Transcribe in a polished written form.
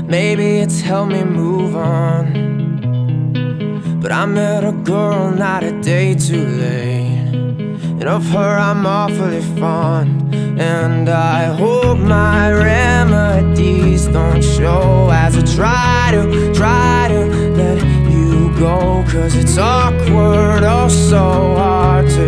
Maybe it's helped me move on, but I met a girl not a day too late, and of her I'm awfully fond. And I hope my remedies don't show as I try to let you go, 'cause it's awkward, oh so hard to